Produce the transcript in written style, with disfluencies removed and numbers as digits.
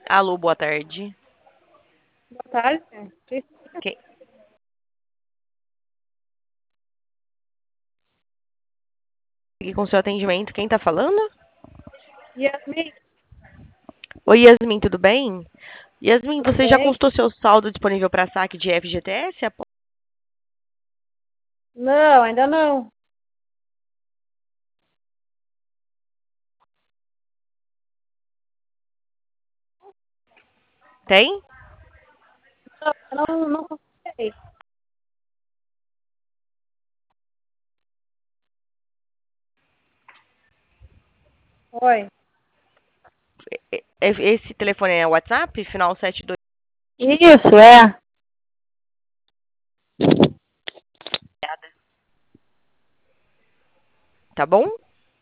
Alô, boa tarde. Boa tarde. Quem... Aqui com seu atendimento, quem tá falando? Yasmin, Oi, Yasmin, tudo bem? Yasmin, tudo você já bem? consultou seu saldo disponível para saque de FGTS? Não, ainda não. Tem? Não consultei. Oi. Esse telefone é WhatsApp, final 72, Isso, é. tá bom?